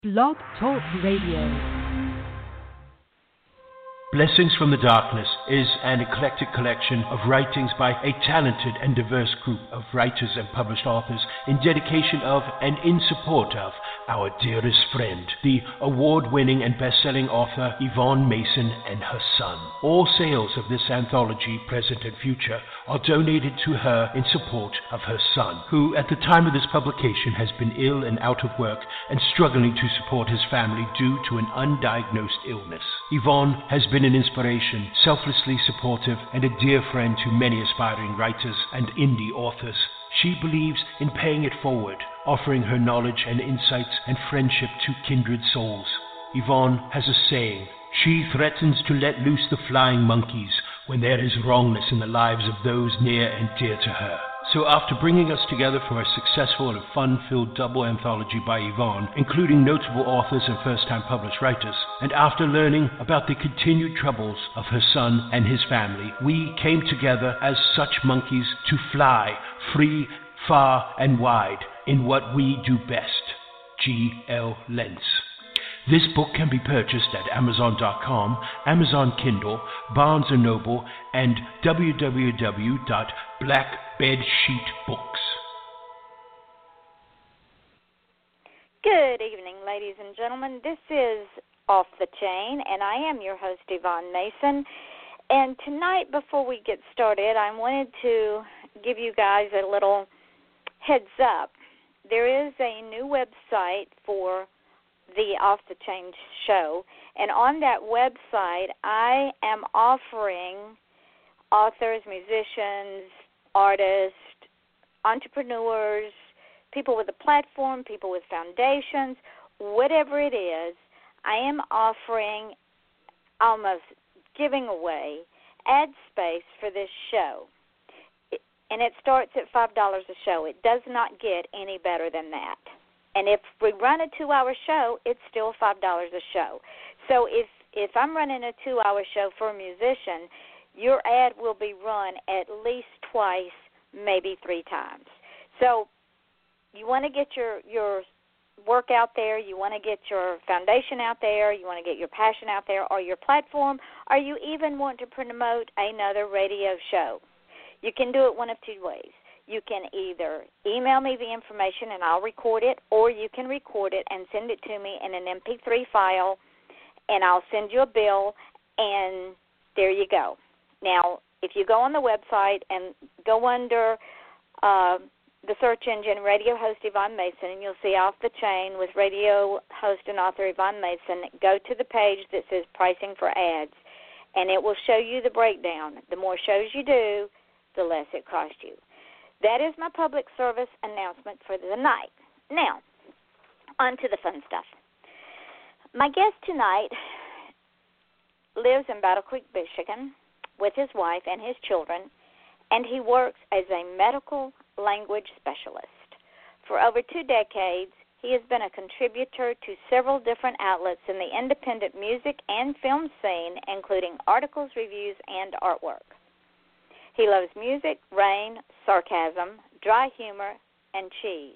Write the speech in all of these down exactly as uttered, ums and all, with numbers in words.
Blog Talk Radio. Blessings from the Darkness is an eclectic collection of writings by a talented and diverse group of writers and published authors in dedication of and in support of our dearest friend, the award-winning and best-selling author Yvonne Mason and her son. All sales of this anthology, present and future, are donated to her in support of her son, who at the time of this publication has been ill and out of work and struggling to support his family due to an undiagnosed illness. Yvonne has been an inspiration, selflessly supportive, and a dear friend to many aspiring writers and indie authors. She believes in paying it forward, offering her knowledge and insights and friendship to kindred souls. Yvonne has a saying: she threatens to let loose the flying monkeys when there is wrongness in the lives of those near and dear to her. So after bringing us together for a successful and fun-filled double anthology by Yvonne, including notable authors and first-time published writers, and after learning about the continued troubles of her son and his family, we came together as such monkeys to fly free, far, and wide in what we do best. G L Lentz. This book can be purchased at Amazon dot com, Amazon Kindle, Barnes and Noble, and w w w dot black bed sheet books. Good evening, ladies and gentlemen. This is Off the Chain, and I am your host, Yvonne Mason. And tonight, before we get started, I wanted to give you guys a little heads up. There is a new website for the Off the Chain show, and on that website I am offering authors, musicians, artists, entrepreneurs, people with a platform, people with foundations, whatever it is, I am offering, almost giving away ad space for this show. And it starts at five dollars a show. It does not get any better than that. And if we run a two-hour show, it's still five dollars a show. So if, if I'm running a two-hour show for a musician, your ad will be run at least twice, maybe three times. So you want to get your, your work out there, you want to get your foundation out there, you want to get your passion out there, or your platform, or you even want to promote another radio show. You can do it one of two ways. You can either email me the information and I'll record it, or you can record it and send it to me in an M P three file, and I'll send you a bill, and there you go. Now, if you go on the website and go under uh, the search engine Radio Host Yvonne Mason, and you'll see Off the Chain with radio host and author Yvonne Mason, go to the page that says Pricing for Ads, and it will show you the breakdown. The more shows you do, the less it costs you. That is my public service announcement for the night. Now, on to the fun stuff. My guest tonight lives in Battle Creek, Michigan, with his wife and his children, and he works as a medical language specialist. For over two decades, he has been a contributor to several different outlets in the independent music and film scene, including articles, reviews, and artwork. He loves music, rain, sarcasm, dry humor, and cheese.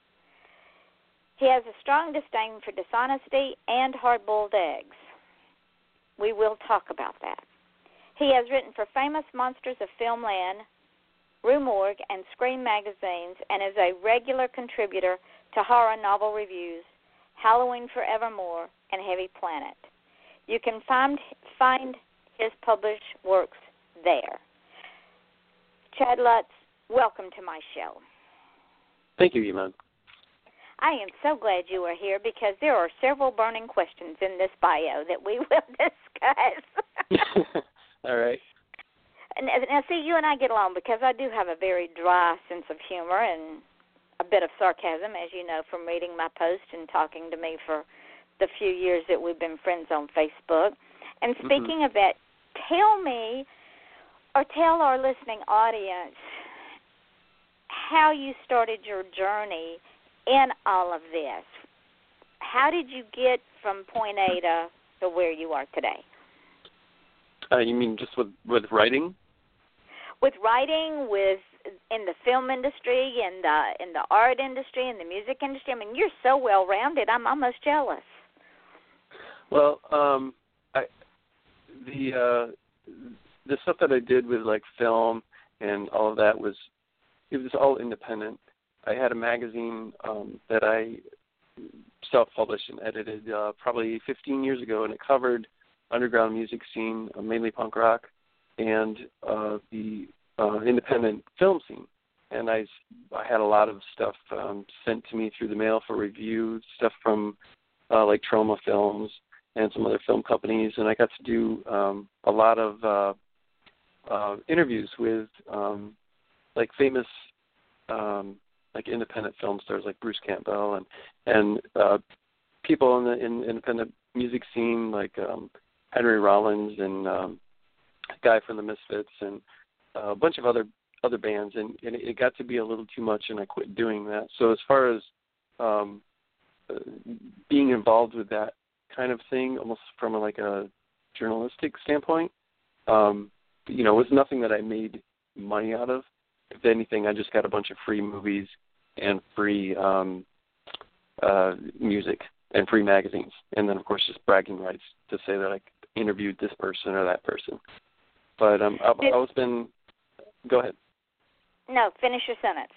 He has a strong disdain for dishonesty and hard-boiled eggs. We will talk about that. He has written for famous monsters of Filmland, Rue Morgue, and Scream magazines, and is a regular contributor to horror novel reviews, Halloween Forevermore, and Heavy Planet. You can find, find his published works there. Chad Lutz, welcome to my show. Thank you, Yvonne. I am so glad you are here because there are several burning questions in this bio that we will discuss. All right. Now, see, you and I get along because I do have a very dry sense of humor and a bit of sarcasm, as you know, from reading my post and talking to me for the few years that we've been friends on Facebook. And speaking mm-hmm. of that, tell me, or tell our listening audience how you started your journey in all of this. How did you get from point A to, to where you are today? Uh, you mean just with, with writing? With writing, with in the film industry, in the in the art industry, in the music industry. I mean, you're so well rounded. I'm almost jealous. Well, um, I the uh, the stuff that I did with like film and all of that was it was all independent. I had a magazine um, that I self-published and edited uh, probably fifteen years ago, and it covered underground music scene, uh, mainly punk rock, and uh, the uh, independent film scene. And I, I had a lot of stuff um, sent to me through the mail for review, stuff from uh, like Troma Films and some other film companies, and I got to do um, a lot of uh, uh, interviews with um, like famous um, like independent film stars like Bruce Campbell and and uh, people in the in independent music scene like um, Henry Rollins and um, a guy from the Misfits and uh, a bunch of other other bands, and, and it got to be a little too much, and I quit doing that. So as far as um, uh, being involved with that kind of thing, almost from a, like a journalistic standpoint, um, you know, it was nothing that I made money out of. If anything, I just got a bunch of free movies and free um, uh, music and free magazines, and then of course just bragging rights to say that I interviewed this person or that person. But um, I've Did, always been. Go ahead. No, finish your sentence.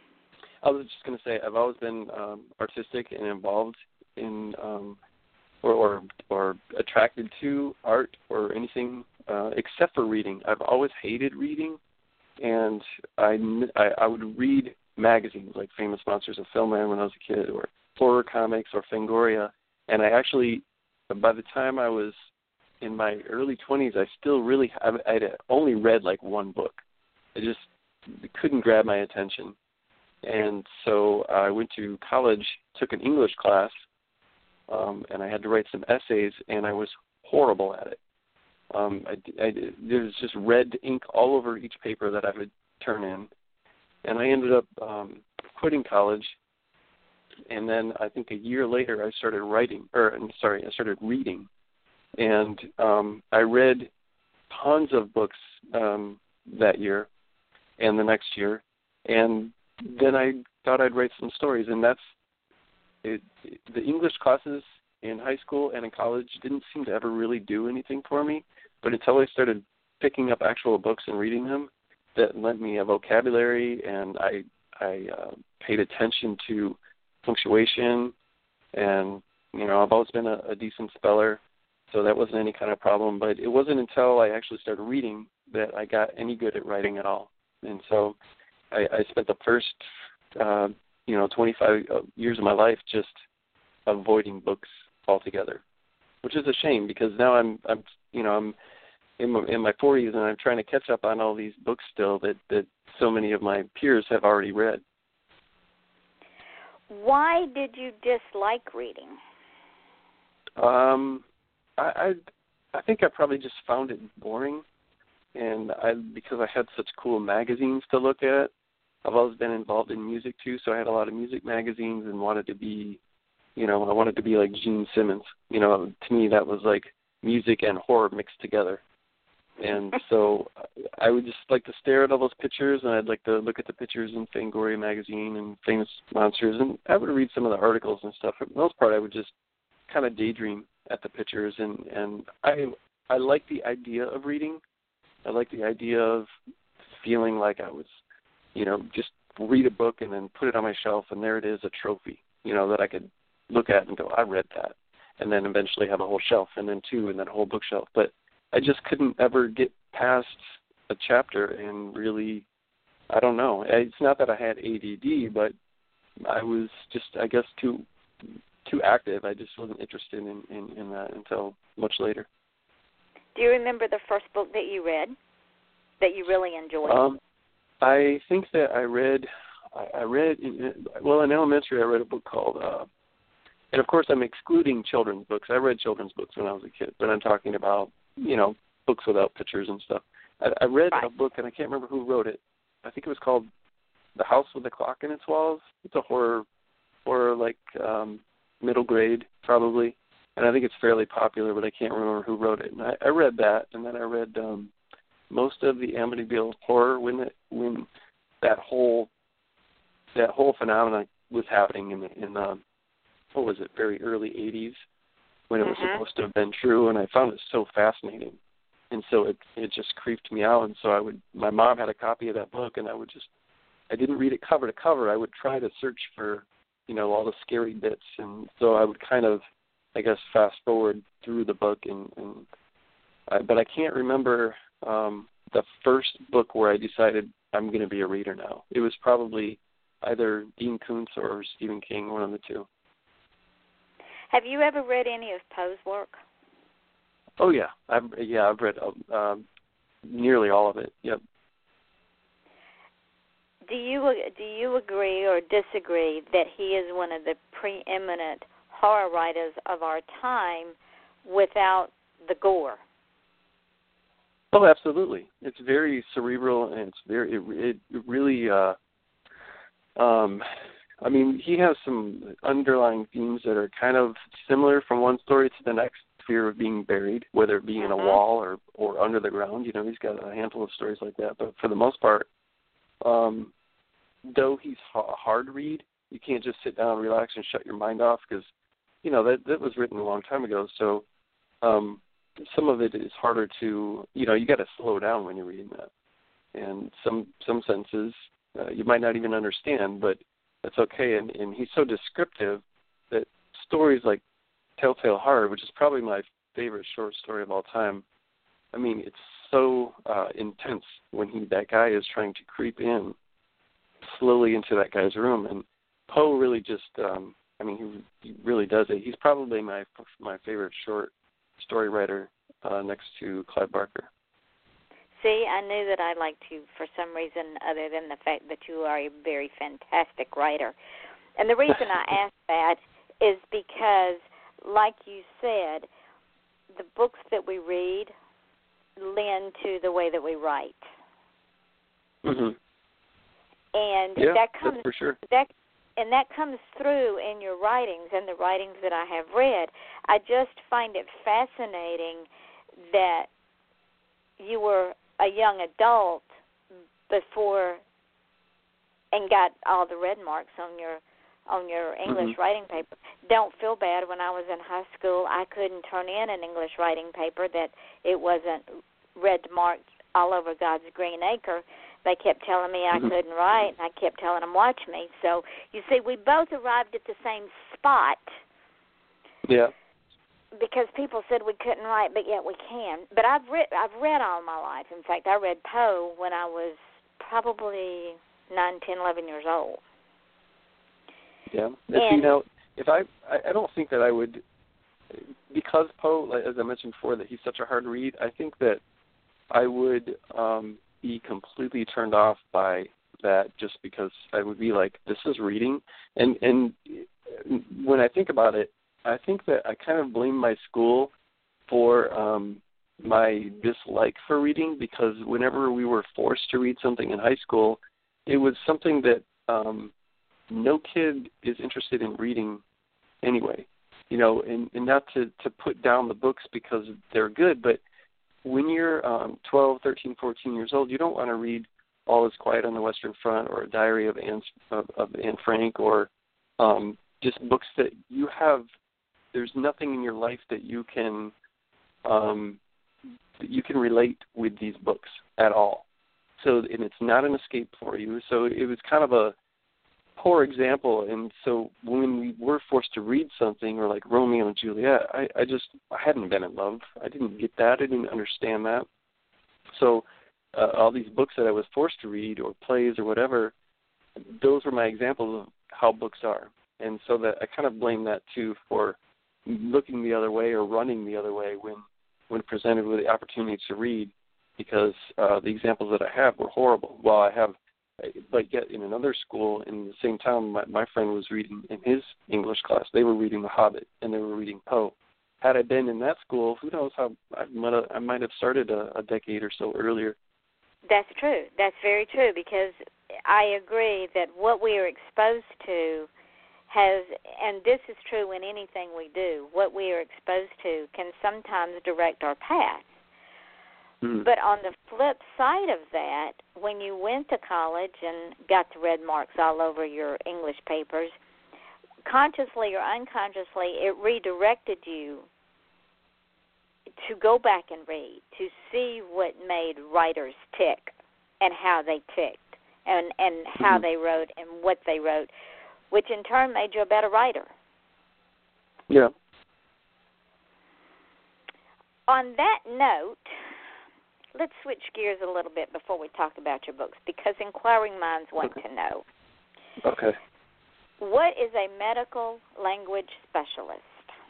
I was just going to say I've always been um, artistic and involved in um, or, or or attracted to art or anything uh, except for reading. I've always hated reading. And I, I, I would read magazines like Famous Monsters of Filmland when I was a kid, or horror comics, or Fangoria. And I actually, by the time I was in my early twenties, I still really, I I'd only read like one book. It just couldn't grab my attention. And so I went to college, took an English class, um, and I had to write some essays, and I was horrible at it. Um, I, I, there was just red ink all over each paper that I would turn in, and I ended up um, quitting college. And then I think a year later, I started writing, or I'm sorry, I started reading, and um, I read tons of books um, that year and the next year, and then I thought I'd write some stories, and that's it, the English classes in high school and in college didn't seem to ever really do anything for me. But until I started picking up actual books and reading them, that lent me a vocabulary, and I I uh, paid attention to punctuation, and you know I've always been a, a decent speller, so that wasn't any kind of problem. But it wasn't until I actually started reading that I got any good at writing at all. And so I, I spent the first uh, you know twenty-five years of my life just avoiding books altogether, which is a shame because now I'm I'm you know I'm in my, in my forties and I'm trying to catch up on all these books still that, that so many of my peers have already read. Why did you dislike reading? Um, I, I I think I probably just found it boring, and I because I had such cool magazines to look at. I've always been involved in music too, so I had a lot of music magazines and wanted to be, you know, I wanted to be like Gene Simmons. You know, to me that was like music and horror mixed together. And so I would just like to stare at all those pictures, and I'd like to look at the pictures in Fangoria magazine and Famous Monsters, and I would read some of the articles and stuff. For the most part, I would just kind of daydream at the pictures, and, and I I like the idea of reading. I like the idea of feeling like I was, you know, just read a book and then put it on my shelf, and there it is, a trophy, you know, that I could look at and go, I read that, and then eventually have a whole shelf, and then two, and then a whole bookshelf. But I just couldn't ever get past a chapter and really, I don't know. It's not that I had A D D, but I was just, I guess, too too active. I just wasn't interested in, in, in that until much later. Do you remember the first book that you read that you really enjoyed? Um, I think that I read, I, I read, in, well, in elementary I read a book called, uh, and of course I'm excluding children's books. I read children's books when I was a kid, but I'm talking about, you know, books without pictures and stuff. I, I read right. a book, and I can't remember who wrote it. I think it was called The House with the Clock in Its Walls. It's a horror, horror like um, middle grade probably, and I think it's fairly popular, but I can't remember who wrote it. And I, I read that, and then I read um, most of the Amityville Horror when it, when that whole that whole phenomenon was happening in the in the what was it, very early eighties when it was mm-hmm. supposed to have been true, and I found it so fascinating. And so it it just creeped me out, and so I would, my mom had a copy of that book, and I would just, I didn't read it cover to cover. I would try to search for, you know, all the scary bits, and so I would kind of, I guess, fast forward through the book, and, and I, but I can't remember um, the first book where I decided I'm going to be a reader now. It was probably either Dean Koontz or Stephen King, one of the two. Have you ever read any of Poe's work? Oh yeah, I've yeah I've read uh, nearly all of it. Yep. Do you do you agree or disagree that he is one of the preeminent horror writers of our time without the gore? Oh, absolutely. It's very cerebral, and it's very it, it really. Uh, um, I mean, he has some underlying themes that are kind of similar from one story to the next. Fear of being buried, whether it be in a mm-hmm. wall or, or under the ground. You know, he's got a handful of stories like that. But for the most part, um, though he's a hard read, you can't just sit down, relax, and shut your mind off because, you know, that that was written a long time ago. So um, some of it is harder to, you know, you got to slow down when you're reading that. And some some senses uh, you might not even understand, but that's okay. And, and he's so descriptive that stories like Telltale Heart, which is probably my favorite short story of all time. I mean, it's so uh, intense when he that guy is trying to creep in slowly into that guy's room, and Poe really just, um, I mean, he, he really does it. He's probably my my favorite short story writer uh, next to Clive Barker. See, I knew that I liked you for some reason other than the fact that you are a very fantastic writer. And the reason I asked that is because, like you said, the books that we read lend to the way that we write. Mm-hmm. And yeah, that comes that's for sure. that and that comes through in your writings and the writings that I have read. I just find it fascinating that you were a young adult before and got all the red marks on your on your English mm-hmm. writing paper. Don't feel bad. When I was in high school, I couldn't turn in an English writing paper that it wasn't red marked all over God's green acre. They kept telling me I mm-hmm. couldn't write, and I kept telling them, watch me. So, you see, we both arrived at the same spot. Yeah. Because people said we couldn't write, but yet we can. But I've read, I've read all my life. In fact, I read Poe when I was probably nine, ten, eleven years old. Yeah. And, you know, if I, I don't think that I would, because Poe, as I mentioned before, that he's such a hard read, I think that I would um, be completely turned off by that just because I would be like, this is reading. And, and when I think about it, I think that I kind of blame my school for um, my dislike for reading, because whenever we were forced to read something in high school, it was something that um, no kid is interested in reading anyway. You know, and, and not to, to put down the books because they're good, but when you're um, twelve, thirteen, fourteen years old, you don't want to read All Is Quiet on the Western Front or A Diary of Anne, of, of Anne Frank, or um, just books that you have. There's nothing in your life that you can um, that you can relate with these books at all. So, and it's not an escape for you. So it was kind of a poor example. And so when we were forced to read something, or like Romeo and Juliet, I, I just I hadn't been in love. I didn't get that. I didn't understand that. So uh, all these books that I was forced to read, or plays or whatever, those were my examples of how books are. And so that I kind of blame that too for looking the other way or running the other way when, when presented with the opportunity to read, because uh, the examples that I have were horrible. While I have, but yet in another school in the same town, my, my friend was reading in his English class. They were reading The Hobbit and they were reading Poe. Had I been in that school, who knows how I might have, I might have started a, a decade or so earlier. That's true. That's very true, because I agree that what we are exposed to has, and this is true in anything we do, what we are exposed to can sometimes direct our path. Mm. But on the flip side of that, when you went to college and got the red marks all over your English papers, consciously or unconsciously, it redirected you to go back and read, to see what made writers tick and how they ticked and, and how Mm-hmm. they wrote and what they wrote, which in turn made you a better writer. Yeah. On that note, let's switch gears a little bit before we talk about your books, because inquiring minds want Okay. to know. Okay. What is a medical language specialist?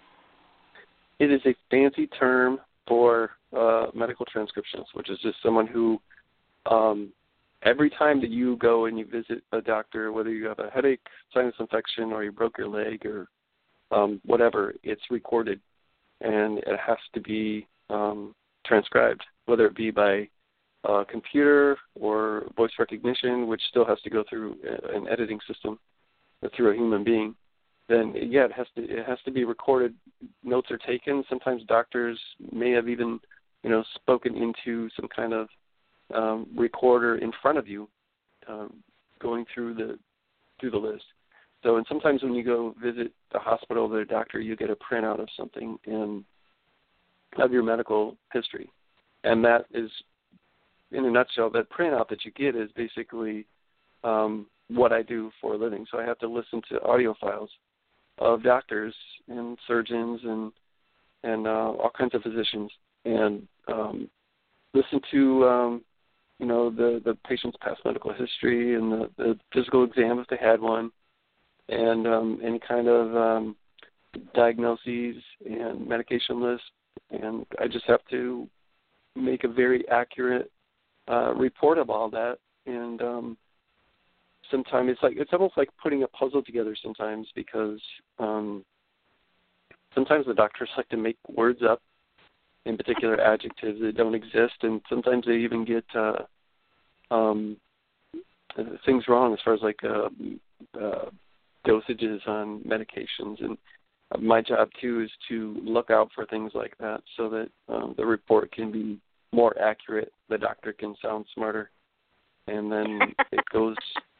It is a fancy term for uh, medical transcriptions, which is just someone who, um, every time that you go and you visit a doctor, whether you have a headache, sinus infection, or you broke your leg, or um, whatever, it's recorded, and it has to be um, transcribed, whether it be by a computer or voice recognition, which still has to go through an editing system, or through a human being. Then yeah, it has to it has to be recorded. Notes are taken. Sometimes doctors may have even, you know, spoken into some kind of um, recorder in front of you, um, going through the through the list. So, and sometimes when you go visit the hospital or the doctor, you get a printout of something in of your medical history, and that is, in a nutshell, that printout that you get is basically um, what I do for a living. So I have to listen to audio files of doctors and surgeons and and uh, all kinds of physicians, and um, listen to um, you know the, the patient's past medical history and the, the physical exam if they had one, and um, any kind of um, diagnoses and medication list. And I just have to make a very accurate uh, report of all that. And um, sometimes it's like it's almost like putting a puzzle together sometimes, because um, sometimes the doctors like to make words up, in particular adjectives that don't exist, and sometimes they even get uh, um, things wrong as far as like uh, uh, dosages on medications. And my job too is to look out for things like that, so that um, the report can be more accurate. The doctor can sound smarter, and then it goes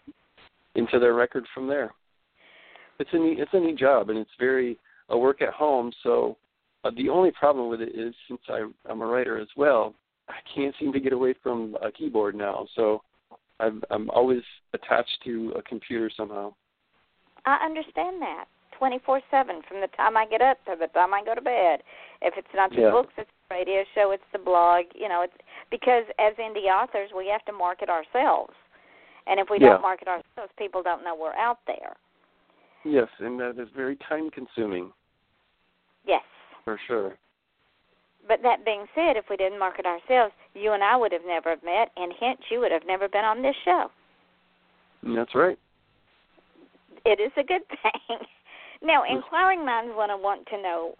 into their record from there. It's a neat, it's a neat job, and it's very a work at home. So uh, the only problem with it is, since I, I'm a writer as well, I can't seem to get away from a keyboard now. So I'm, I'm always attached to a computer somehow. I understand that. twenty-four seven, from the time I get up to the time I go to bed. If it's not the Yeah. books, it's the radio show, it's the blog. You know, it's because as indie authors, we have to market ourselves. And if we Yeah. don't market ourselves, people don't know we're out there. Yes, and that is very time-consuming. Yes. For sure. But that being said, if we didn't market ourselves, you and I would have never met, and hence you would have never been on this show. That's right. It is a good thing. Now, inquiring minds want to want to know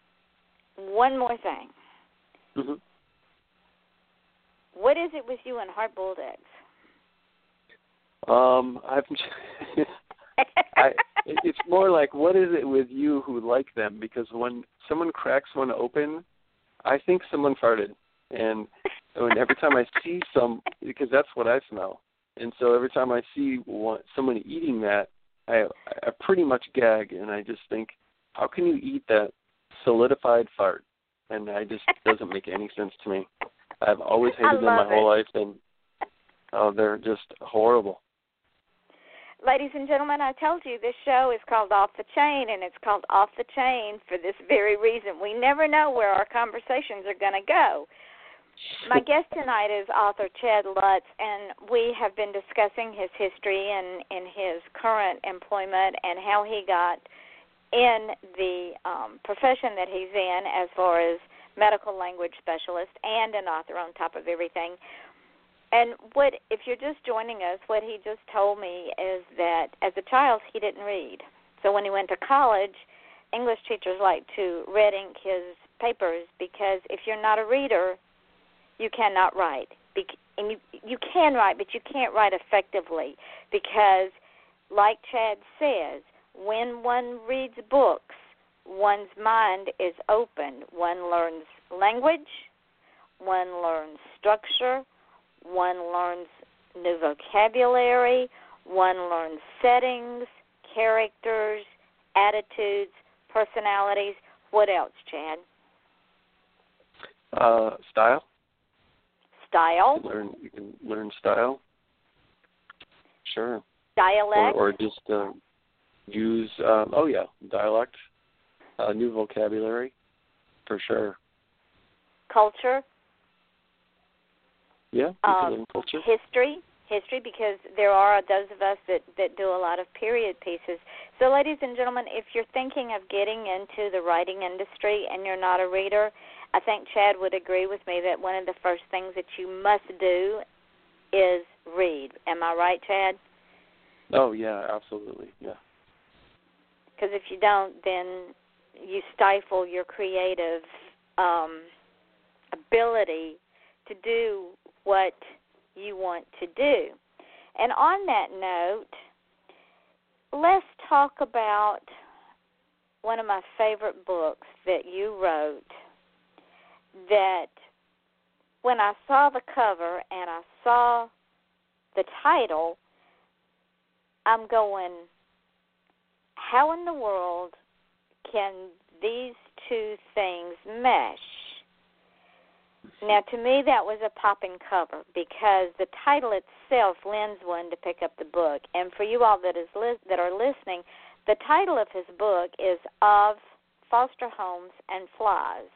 one more thing. Mm-hmm. What is it with you and hard-boiled eggs? Um, I've, I, it's more like, what is it with you who like them? Because when someone cracks one open, I think someone farted. And, and every time I see some, because that's what I smell. And so every time I see one, someone eating that, I, I pretty much gag, and I just think, how can you eat that solidified fart? And I just doesn't make any sense to me. I've always hated them my it. whole life, and oh, they're just horrible. Ladies and gentlemen, I told you this show is called Off the Chain, and it's called Off the Chain for this very reason. We never know where our conversations are going to go. My guest tonight is author Chad Lutz, and we have been discussing his history and, and his current employment and how he got in the um, profession that he's in as far as medical language specialist and an author on top of everything. And what, if you're just joining us, what he just told me is that as a child he didn't read. So when he went to college, English teachers like to red ink his papers because if you're not a reader, you cannot write. And you, you can write, but you can't write effectively because, like Chad says, when one reads books, one's mind is open. One learns language, one learns structure, one learns new vocabulary, one learns settings, characters, attitudes, personalities. What else, Chad? Uh, style. Style. You can learn, you can learn style. Sure. Dialect. Or, or just uh, use, um, oh yeah, dialect, uh, new vocabulary, for sure. Culture. Yeah, you um, can learn culture. History. History, because there are those of us that, that do a lot of period pieces. So, ladies and gentlemen, if you're thinking of getting into the writing industry and you're not a reader, I think Chad would agree with me that one of the first things that you must do is read. Am I right, Chad? Oh, yeah, absolutely, yeah. Because if you don't, then you stifle your creative um, ability to do what you want to do. And on that note, let's talk about one of my favorite books that you wrote that when I saw the cover and I saw the title, I'm going, how in the world can these two things mesh? Now, to me, that was a popping cover because the title itself lends one to pick up the book. And for you all that is li- that are listening, the title of his book is Of Foster Homes and Flies.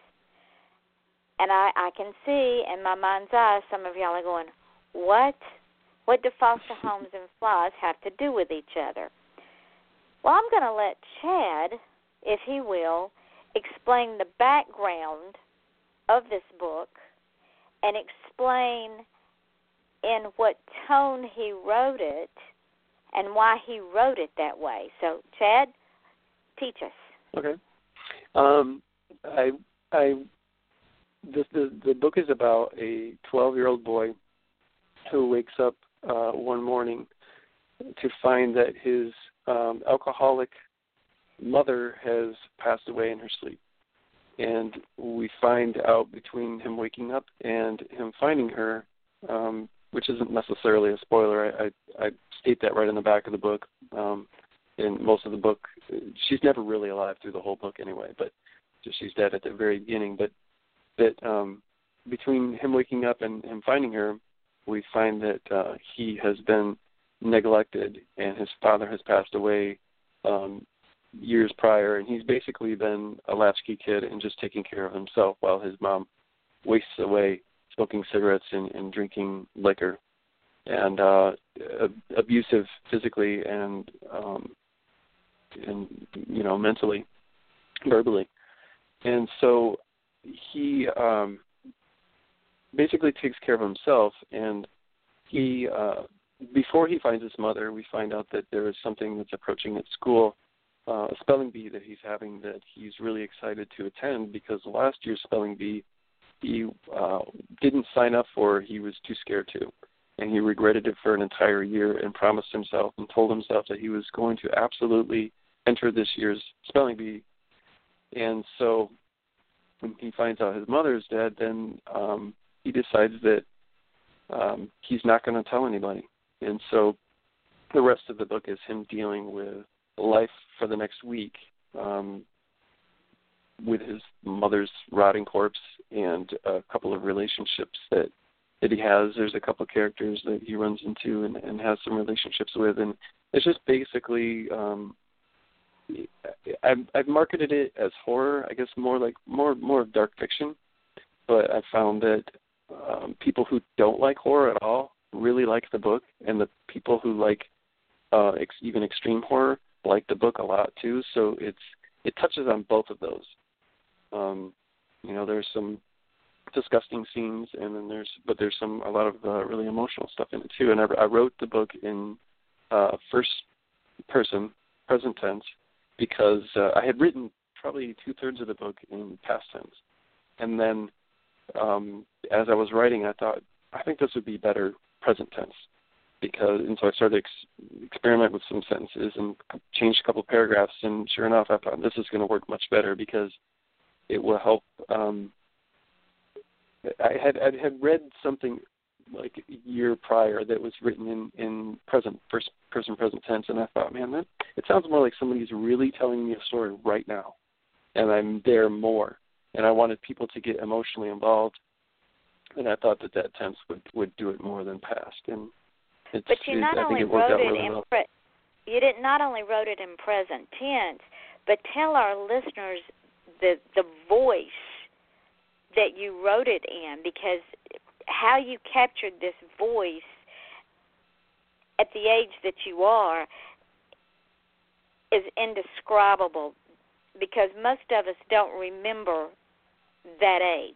And I, I can see in my mind's eye some of y'all are going, what? What do foster homes and flies have to do with each other? Well, I'm going to let Chad, if he will, explain the background of this book and explain in what tone he wrote it and why he wrote it that way. So, Chad, teach us. Okay. Um, I, I, the, the the book is about a twelve-year-old boy who wakes up uh, one morning to find that his um, alcoholic mother has passed away in her sleep. And we find out between him waking up and him finding her, um, which isn't necessarily a spoiler. I, I, I state that right in the back of the book. Um, in most of the book, she's never really alive through the whole book anyway, but just she's dead at the very beginning. But that um, between him waking up and him finding her, we find that uh, he has been neglected and his father has passed away um, years prior, and he's basically been a latchkey kid and just taking care of himself while his mom wastes away smoking cigarettes and, and drinking liquor, and uh, abusive physically and um, and you know mentally, verbally, and so he um, basically takes care of himself. And he uh, before he finds his mother, we find out that there is something that's approaching at school. Uh, a spelling bee that he's having that he's really excited to attend because last year's spelling bee he uh, didn't sign up for. He was too scared to, and he regretted it for an entire year and promised himself and told himself that he was going to absolutely enter this year's spelling bee. And so when he finds out his mother's dead, then um, he decides that um, he's not going to tell anybody. And so the rest of the book is him dealing with life for the next week um, with his mother's rotting corpse and a couple of relationships that, that he has. There's a couple of characters that he runs into and, and has some relationships with, and it's just basically um, I've, I've marketed it as horror, I guess more like more more of dark fiction, but I found that um, people who don't like horror at all really like the book, and the people who like uh, ex- even extreme horror like the book a lot too. So it's it touches on both of those. Um, you know, there's some disgusting scenes, and then there's but there's some a lot of uh, really emotional stuff in it too. And I, I wrote the book in uh, first person, present tense, because uh, I had written probably two thirds of the book in past tense, and then um, as I was writing, I thought I think this would be better present tense. Because and so I started to ex- experiment with some sentences and changed a couple paragraphs, and sure enough, I thought this is going to work much better because it will help um, I had I had read something like a year prior that was written in, in present first person present tense, and I thought, man, that it sounds more like somebody's really telling me a story right now, and I'm there more, and I wanted people to get emotionally involved, and I thought that that tense would, would do it more than past, and it's, but you it, not I think only it worked wrote out it really in well. pre- you did not only wrote it in present tense, but tell our listeners the the voice that you wrote it in, because how you captured this voice at the age that you are is indescribable, because most of us don't remember that age.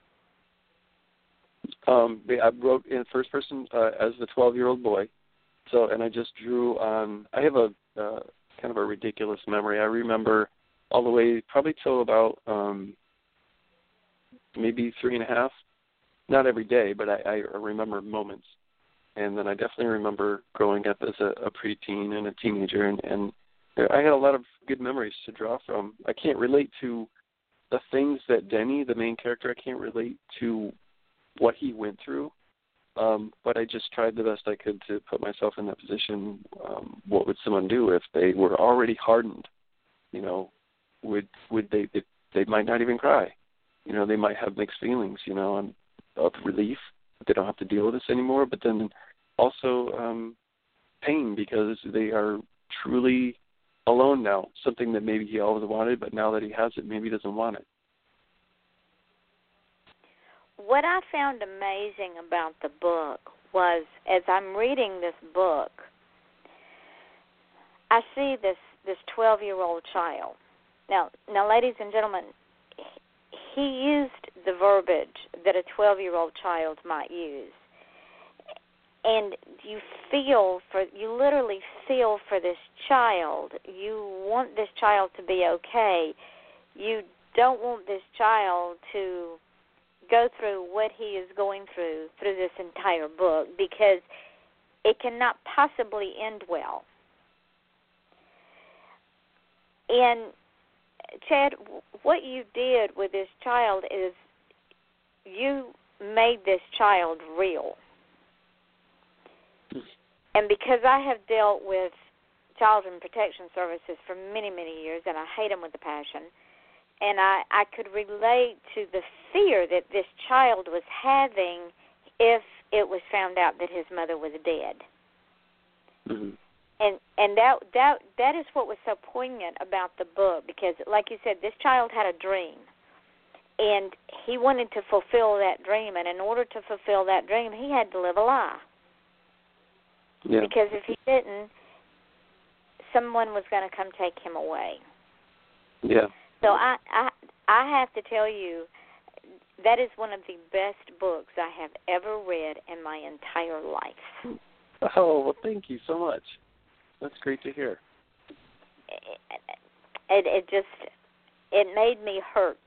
Um, I wrote in first person uh, as the twelve-year-old boy, so and I just drew on. I have a uh, kind of a ridiculous memory. I remember all the way probably till about um, maybe three and a half. Not every day, but I, I remember moments. And then I definitely remember growing up as a, a preteen and a teenager, and, and I had a lot of good memories to draw from. I can't relate to the things that Denny, the main character, I can't relate to what he went through, um, but I just tried the best I could to put myself in that position. Um, what would someone do if they were already hardened? You know, would would they, they they might not even cry. You know, they might have mixed feelings, you know, and of relief that they don't have to deal with this anymore, but then also um, pain because they are truly alone now, something that maybe he always wanted, but now that he has it, maybe he doesn't want it. What I found amazing about the book was, as I'm reading this book, I see this this twelve-year-old child. Now, now, ladies and gentlemen, he used the verbiage that a twelve-year-old child might use. And you feel for, you literally feel for this child. You want this child to be okay. You don't want this child to go through what he is going through through this entire book, because it cannot possibly end well. And Chad, what you did with this child is you made this child real. And because I have dealt with Child and Protection Services for many, many years, and I hate them with a passion, and I, I could relate to the fear that this child was having if it was found out that his mother was dead. Mm-hmm. And and that that that is what was so poignant about the book, because, like you said, this child had a dream, and he wanted to fulfill that dream, and in order to fulfill that dream, he had to live a lie. Yeah. Because if he didn't, someone was going to come take him away. Yeah. So I, I I have to tell you, that is one of the best books I have ever read in my entire life. Oh, well, thank you so much. That's great to hear. It, it, it just, it made me hurt.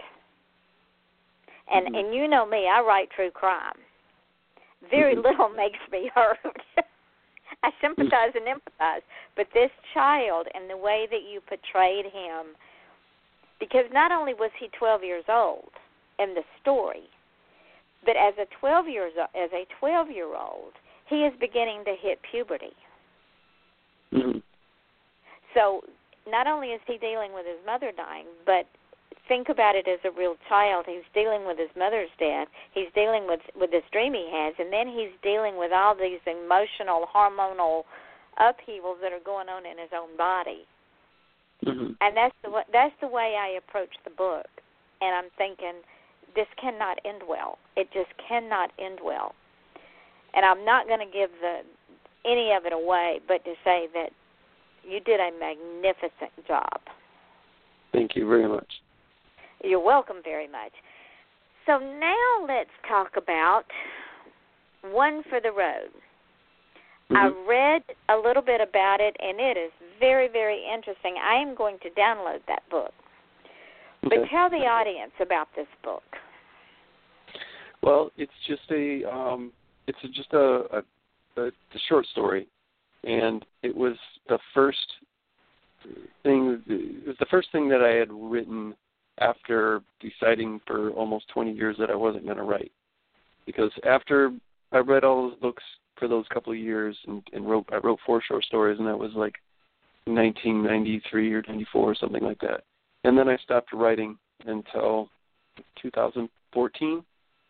And Mm-hmm. and you know me, I write true crime. Very Mm-hmm. little makes me hurt. I sympathize and empathize. But this child and the way that you portrayed him, because not only was he twelve years old in the story, but as a twelve years as a twelve-year-old, he is beginning to hit puberty. Mm-hmm. So not only is he dealing with his mother dying, but think about it as a real child. He's dealing with his mother's death. He's dealing with, with this dream he has, and then he's dealing with all these emotional, hormonal upheavals that are going on in his own body. Mm-hmm. And that's the that's the way I approach the book. And I'm thinking, this cannot end well. It just cannot end well. And I'm not going to give the any of it away, but to say that you did a magnificent job. Thank you very much. You're welcome very much. So now let's talk about One for the Road. Mm-hmm. I read a little bit about it, and it is very, very interesting. I am going to download that book. Okay. But tell the audience about this book. Well, it's just a um, it's a, just a, a, a short story, and it was the first thing. It was the first thing that I had written after deciding for almost twenty years that I wasn't going to write. because after I read all those books for those couple of years and, and wrote, I wrote four short stories, and that was like nineteen ninety-three or ninety-four or something like that. And then I stopped writing until two thousand fourteen.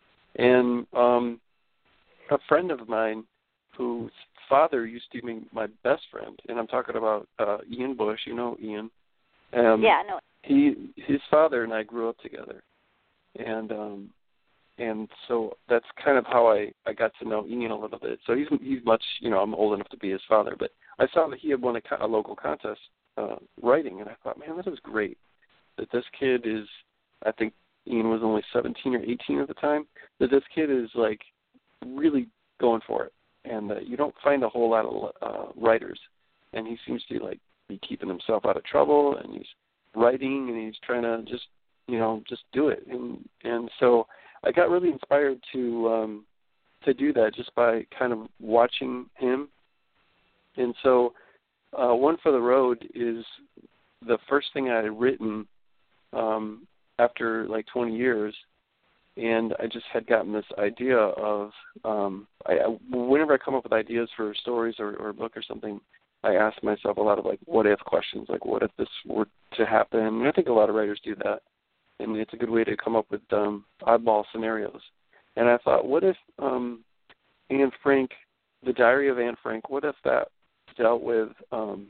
And um, a friend of mine whose father used to be my best friend, and I'm talking about uh, Ian Bush. You know Ian. Um, yeah, I know. He, his father and I grew up together. And um, and so that's kind of how I, I got to know Ian a little bit. So he's he's much, you know, I'm old enough to be his father, but I saw that he had won a, a local contest uh, writing, and I thought, man, that is great. That this kid is, I think Ian was only seventeen or eighteen at the time, that this kid is, like, really going for it. And uh, you don't find a whole lot of uh, writers. And he seems to, like, be keeping himself out of trouble, and he's writing, and he's trying to just, you know, just do it. And and so I got really inspired to um, to do that just by kind of watching him. And so uh, One for the Road is the first thing I had written um, after like twenty years. And I just had gotten this idea of, um, I, I, whenever I come up with ideas for stories or, or a book or something, I ask myself a lot of like what-if questions, like what if this were to happen? And I think a lot of writers do that. And it's a good way to come up with um, oddball scenarios. And I thought, what if um, Anne Frank, the Diary of Anne Frank, what if that dealt with, um,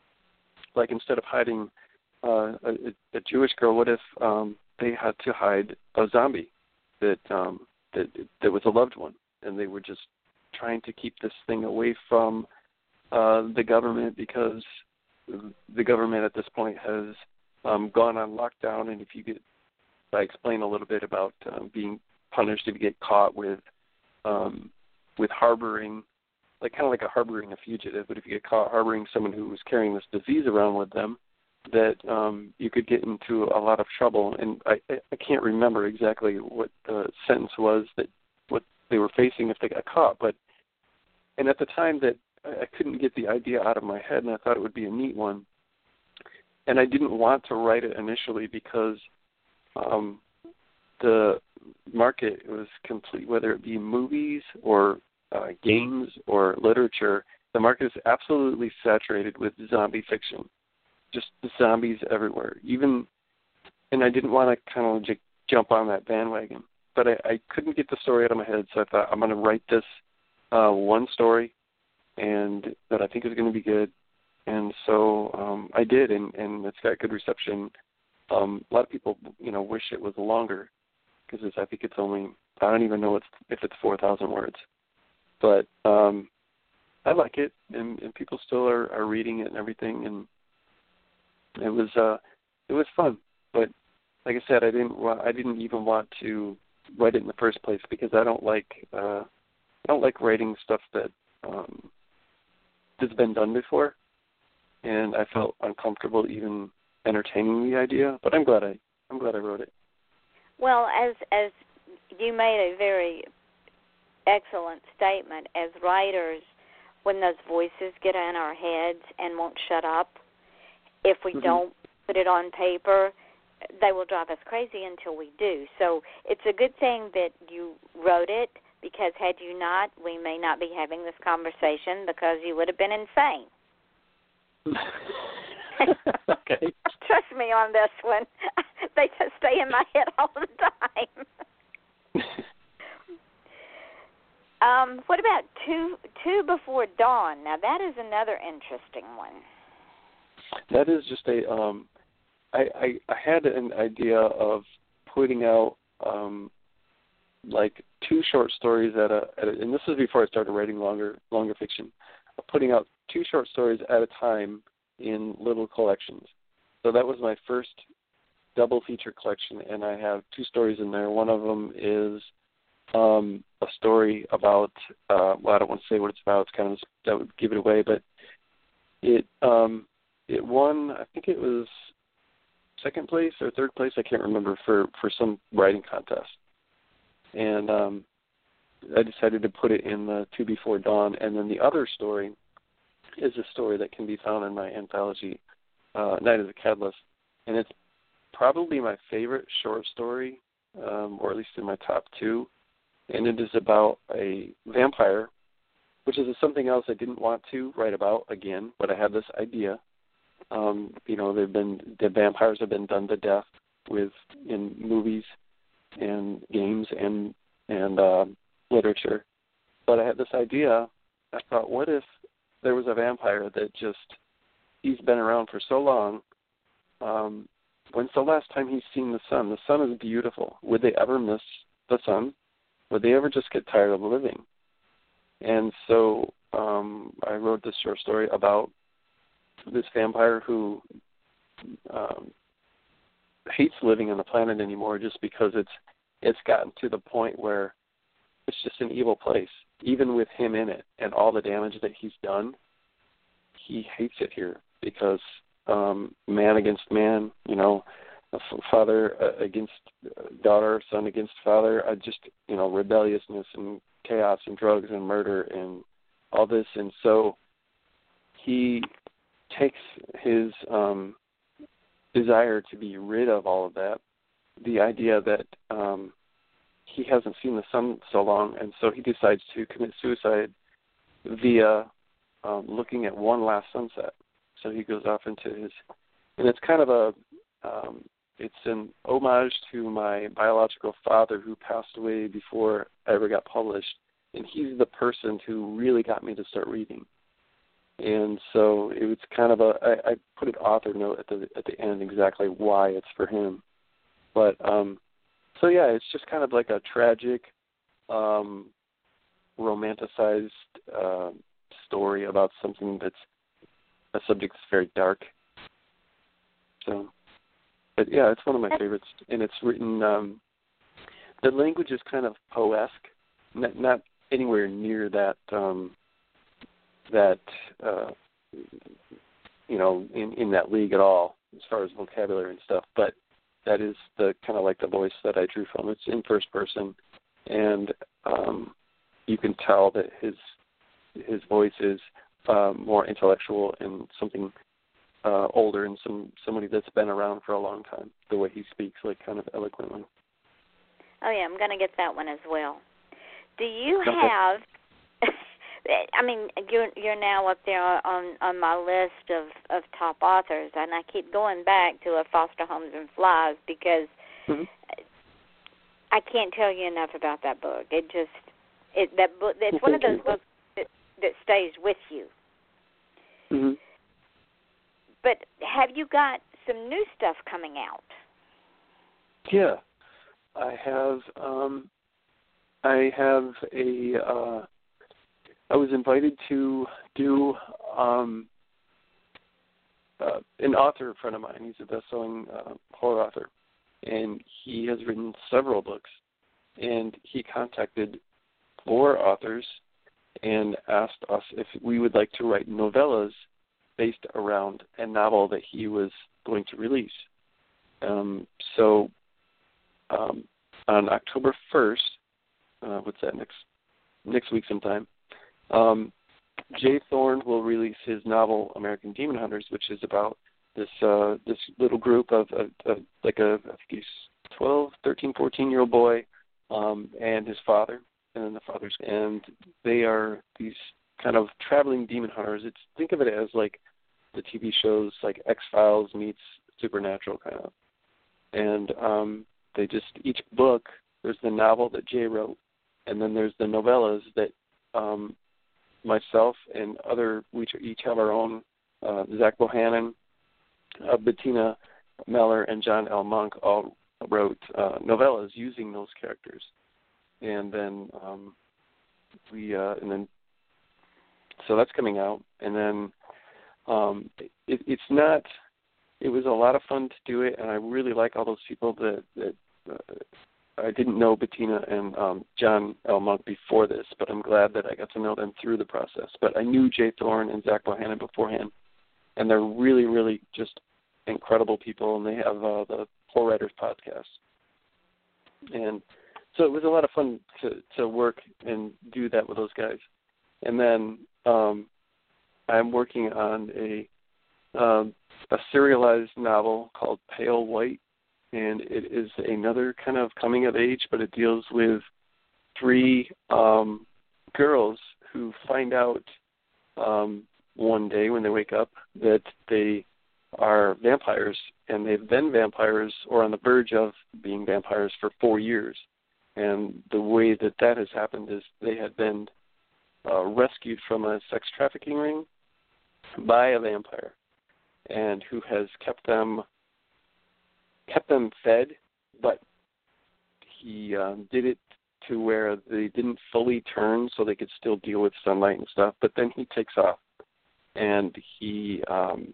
like instead of hiding uh, a, a Jewish girl, what if um, they had to hide a zombie that um, that that was a loved one, and they were just trying to keep this thing away from uh, the government because the government at this point has um, gone on lockdown, and if you get I explain a little bit about um, being punished if you get caught with um, with harboring, like kind of like a harboring a fugitive, but if you get caught harboring someone who was carrying this disease around with them, that um, you could get into a lot of trouble. And I, I can't remember exactly what the sentence was that what they were facing if they got caught, but and at the time that I couldn't get the idea out of my head, and I thought it would be a neat one, and I didn't want to write it initially because Um, the market was complete, whether it be movies or uh, games or literature, the market is absolutely saturated with zombie fiction, just zombies everywhere. Even, and I didn't want to kind of j- jump on that bandwagon, but I, I couldn't get the story out of my head, so I thought I'm going to write this uh, one story, and that I think is going to be good, and so um, I did, and, and it's got good reception. Um, a lot of people, you know, wish it was longer because I think it's only, I don't even know it's, if it's four thousand words. But um, I like it, and, and people still are, are reading it and everything, and it was uh, it was fun. But like I said, I didn't wa- I didn't even want to write it in the first place because I don't like uh, I don't like writing stuff that um, has been done before, and I felt uncomfortable even entertaining the idea, but I'm glad I I'm glad I wrote it. Well, as as you made a very excellent statement, as writers, when those voices get in our heads and won't shut up, if we mm-hmm. don't put it on paper, they will drive us crazy until we do. So it's a good thing that you wrote it, because had you not, we may not be having this conversation because you would have been insane. Okay. Trust me on this one. They just stay in my head all the time. um, what about two two Before Dawn? Now that is another interesting one. That is just a. Um, I, I I had an idea of putting out um, like two short stories at a, at a, and this was before I started writing longer longer fiction. Putting out two short stories at a time in little collections. So that was my first double feature collection, and I have two stories in there. One of them is um, a story about, uh, well, I don't want to say what it's about. It's kind of, that would give it away, but it um, it won, I think it was second place or third place, I can't remember, for, for some writing contest. And um, I decided to put it in the Two Before Dawn. And then the other story is a story that can be found in my anthology, uh, Night of the Catalyst, and it's probably my favorite short story, um, or at least in my top two. and it is about a vampire, which is something else I didn't want to write about again, but I had this idea. Um, you know, they've been the vampires have been done to death with in movies and games and and uh, literature, but I had this idea. I thought, what if there was a vampire that just he's been around for so long. Um, when's the last time he's seen the sun? The sun is beautiful. Would they ever miss the sun? Would they ever just get tired of living? And so um, I wrote this short story about this vampire who um, hates living on the planet anymore just because it's it's gotten to the point where it's just an evil place. Even with him in it and all the damage that he's done, he hates it here because um, man against man, you know, father against daughter, son against father, uh, just, you know, rebelliousness and chaos and drugs and murder and all this. And so he takes his um, desire to be rid of all of that, the idea that um, he hasn't seen the sun so long, and so he decides to commit suicide via um, looking at one last sunset. So he goes off into his, and it's kind of a, um, it's an homage to my biological father who passed away before I ever got published, and he's the person who really got me to start reading. And so it was kind of a, I, I put an author note at the at the end exactly why it's for him. But, um, so yeah, it's just kind of like a tragic, um, romanticized uh, story about something that's, a subject that's very dark. So, but yeah, it's one of my favorites. And it's written, um, the language is kind of Poe-esque, not, not anywhere near that, um, that, uh, you know, in, in that league at all, as far as vocabulary and stuff, but that is the kind of like the voice that I drew from. It's in first person, and um, you can tell that his his voice is uh, more intellectual and something uh, older and some somebody that's been around for a long time. The way he speaks, like kind of eloquently. Oh yeah, I'm going to get that one as well. Do you Okay. have? I mean, you're you're now up there on, on my list of, of top authors, and I keep going back to a Foster Homes and Flies because mm-hmm. I can't tell you enough about that book. It just it that book. It's one of those books that, that stays with you. Mm-hmm. But have you got some new stuff coming out? Yeah, I have. Um, I have a. Uh, I was invited to do um, uh, an author friend of mine. He's a best-selling uh, horror author, and he has written several books. And he contacted four authors and asked us if we would like to write novellas based around a novel that he was going to release. Um, so um, on October first, uh, what's that, next next week sometime, Um, Jay Thorne will release his novel American Demon Hunters, which is about this uh, this little group of uh, uh, like a I think he's twelve, thirteen, fourteen year old boy um, and his father, and then the father's, and they are these kind of traveling demon hunters. It's think of it as like the T V shows like X-Files meets Supernatural kind of, and um, they just each book there's the novel that Jay wrote, and then there's the novellas that. Um, myself and other, we each have our own, uh, Zach Bohannon, uh, Bettina Meller, and John L. Monk all wrote uh, novellas using those characters. And then um, we, uh, and then, so that's coming out. And then um, it, it's not, it was a lot of fun to do it, and I really like all those people that, that uh, I didn't know Bettina and um, John L. Monk before this, but I'm glad that I got to know them through the process. But I knew Jay Thorne and Zach Bohannon beforehand, and they're really, really just incredible people, and they have uh, the Horror Writers podcast. And so it was a lot of fun to, to work and do that with those guys. And then um, I'm working on a, um, a serialized novel called Pale White, and it is another kind of coming of age, but it deals with three um, girls who find out um, one day when they wake up that they are vampires, and they've been vampires or on the verge of being vampires for four years. And the way that that has happened is they had been uh, rescued from a sex trafficking ring by a vampire, and who has kept them kept them fed, but he um, did it to where they didn't fully turn so they could still deal with sunlight and stuff. But then he takes off, and he um,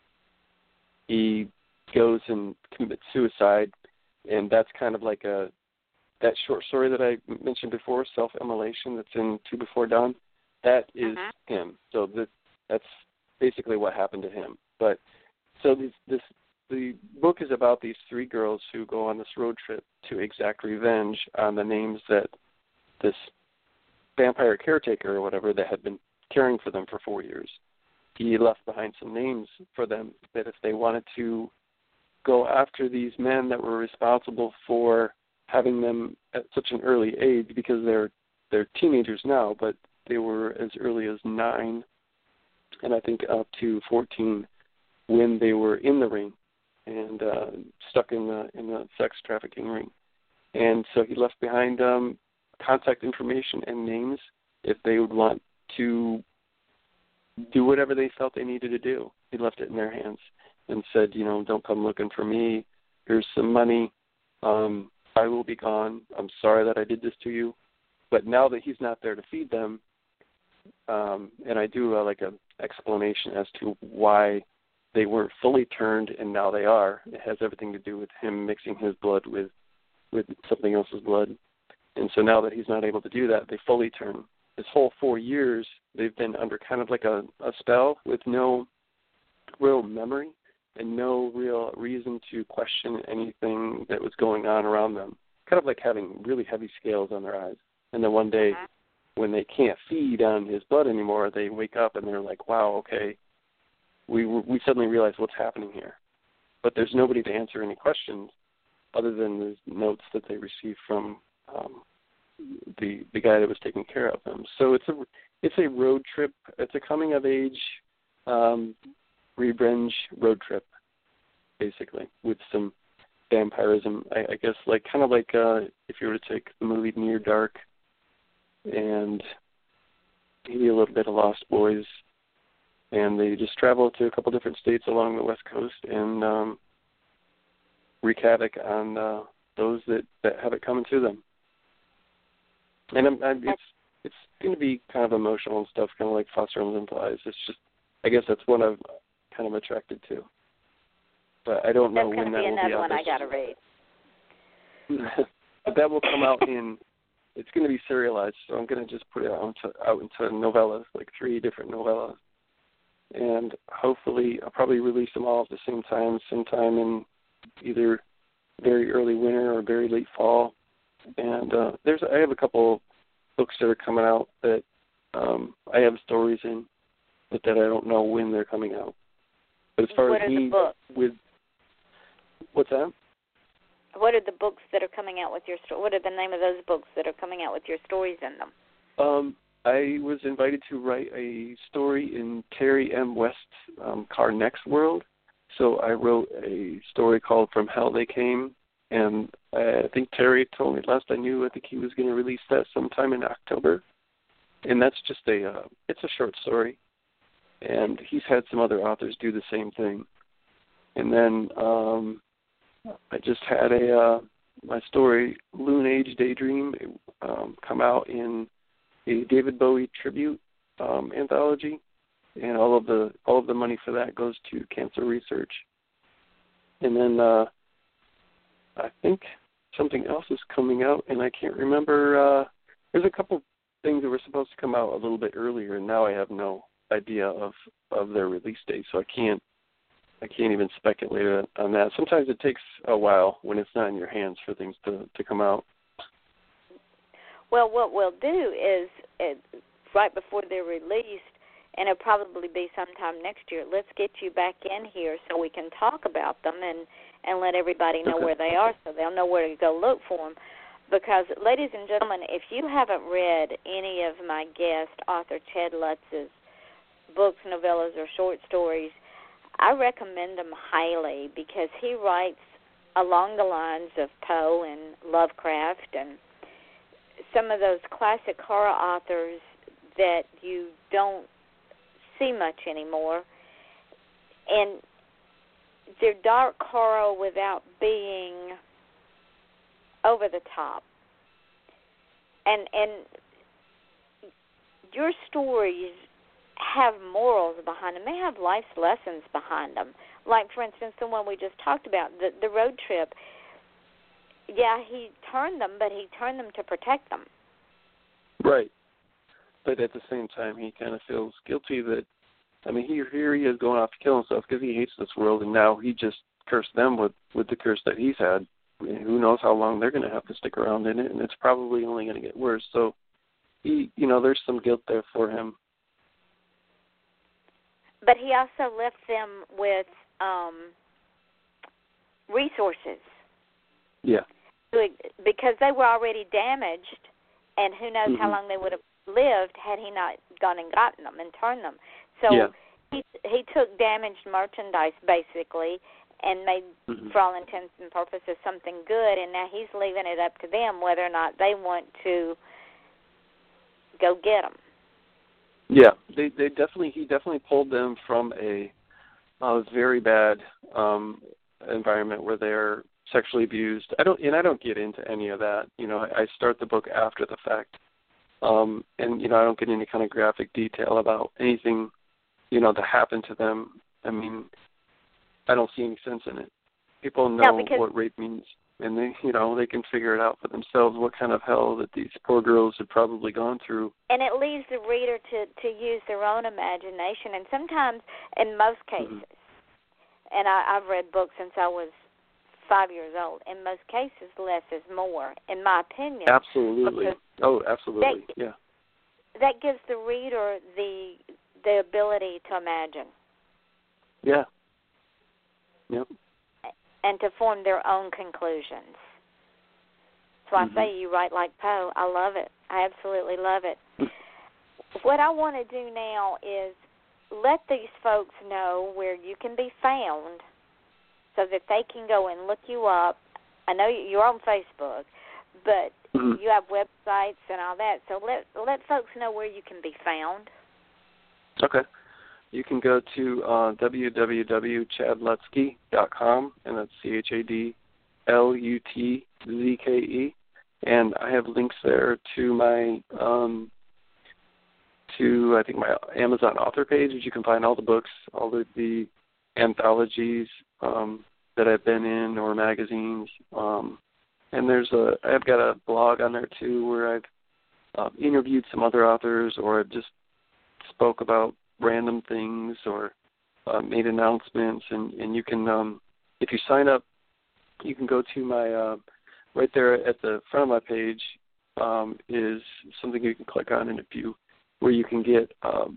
he goes and commits suicide, and that's kind of like a that short story that I mentioned before, Self-Immolation, that's in Two Before Dawn. That is uh-huh. him. So this, that's basically what happened to him. But so this, this the book is about these three girls who go on this road trip to exact revenge on the names that this vampire caretaker or whatever that had been caring for them for four years. He left behind some names for them that if they wanted to go after these men that were responsible for having them at such an early age, because they're they're teenagers now, but they were as early as nine, and I think up to fourteen when they were in the ring and uh, stuck in the in the sex trafficking ring. And so he left behind um, contact information and names if they would want to do whatever they felt they needed to do. He left it in their hands and said, you know, don't come looking for me. Here's some money. Um, I will be gone. I'm sorry that I did this to you. But now that he's not there to feed them, um, and I do uh, like an explanation as to why they weren't fully turned and now they are. It has everything to do with him mixing his blood with, with something else's blood. And so now that he's not able to do that, they fully turn. This whole four years, they've been under kind of like a, a spell with no real memory and no real reason to question anything that was going on around them. Kind of like having really heavy scales on their eyes. And then one day, when they can't feed on his blood anymore, they wake up and they're like, wow, okay, we we suddenly realize what's happening here. But there's nobody to answer any questions other than the notes that they received from um, the the guy that was taking care of them. So it's a it's a road trip. It's a coming of age um, revenge road trip, basically, with some vampirism. I, I guess like kind of like uh, if you were to take the movie Near Dark and maybe a little bit of Lost Boys, and they just travel to a couple different states along the West Coast and um, wreak havoc on uh, those that, that have it coming to them. And I'm, I'm, it's it's going to be kind of emotional and stuff, kind of like Foster and implies. It's just, I guess that's what I'm kind of attracted to. But I don't know that's when that will be out. That's going to be another one I got to read. But that will come out in, it's going to be serialized, so I'm going to just put it out into, out into novellas, like three different novellas. And hopefully I'll probably release them all at the same time, sometime in either very early winter or very late fall. And uh, there's I have a couple books that are coming out that um, I have stories in, but that I don't know when they're coming out. But as far what as are me the books? with what's that? What are the books that are coming out with your story? What are the name of those books that are coming out with your stories in them? Um, I was invited to write a story in Terry M. West's um, Car Next World. So I wrote a story called From Hell They Came, and I think Terry told me last I knew, I think he was going to release that sometime in October. And that's just a, uh, it's a short story. And he's had some other authors do the same thing. And then um, I just had a, uh, my story, Loon Age Daydream, um, come out in a David Bowie tribute um, anthology. And all of the all of the money for that goes to cancer research. And then uh, I think something else is coming out, and I can't remember. Uh, there's a couple things that were supposed to come out a little bit earlier, and now I have no idea of, of their release date, so I can't I can't even speculate on that. Sometimes it takes a while when it's not in your hands for things to, to come out. Well, what we'll do is, is right before they're released, and it'll probably be sometime next year, let's get you back in here so we can talk about them and, and let everybody know okay. where they are so they'll know where to go look for them. because, ladies and gentlemen, if you haven't read any of my guest author Chad Lutz's books, novellas, or short stories, I recommend them highly because he writes along the lines of Poe and Lovecraft and some of those classic horror authors that you don't see much anymore. And they're dark horror without being over the top. And and your stories have morals behind them. They have life's lessons behind them. Like, for instance, the one we just talked about, the, the road trip. Yeah, he turned them, but he turned them to protect them. Right. But at the same time, he kind of feels guilty that, I mean, here, here he is going off to kill himself because he hates this world, and now he just cursed them with, with the curse that he's had. I mean, who knows how long they're going to have to stick around in it, and it's probably only going to get worse. So, he, you know, there's some guilt there for him. But he also left them with um, resources. Yeah. Because they were already damaged, and who knows mm-hmm. how long they would have lived had he not gone and gotten them and turned them. So yeah. he he took damaged merchandise, basically, and made, mm-hmm. for all intents and purposes, something good, and now he's leaving it up to them whether or not they want to go get them. Yeah, they they definitely he definitely pulled them from a, a very bad um, environment where they're sexually abused. I don't and I don't get into any of that. You know, I, I start the book after the fact, um, and you know I don't get any kind of graphic detail about anything, you know, that happened to them. I mean, I don't see any sense in it. People know no, what rape means, and they, you know, they can figure it out for themselves what kind of hell that these poor girls had probably gone through. And it leaves the reader to, to use their own imagination. And sometimes, in most cases, mm-hmm. and I, I've read books since I was five years old, in most cases, less is more, in my opinion. Absolutely. Oh, absolutely, that, yeah. That gives the reader the the ability to imagine. Yeah. Yep. And to form their own conclusions. So mm-hmm. I say you write like Poe. I love it. I absolutely love it. What I want to do now is let these folks know where you can be found so that they can go and look you up. I know you're on Facebook, but mm-hmm. you have websites and all that. So let let folks know where you can be found. Okay. You can go to uh, w w w dot chad lutzke dot com, and that's C H A D L U T Z K E, and I have links there to my, um, to I think my Amazon author page, which you can find all the books, all the, the anthologies um, that I've been in, or magazines, um, and there's a, I've got a blog on there too where I've uh, interviewed some other authors, or I've just spoke about random things or uh, made announcements, and, and you can, um, if you sign up, you can go to my, uh, right there at the front of my page um, is something you can click on, and if you, where you can get um,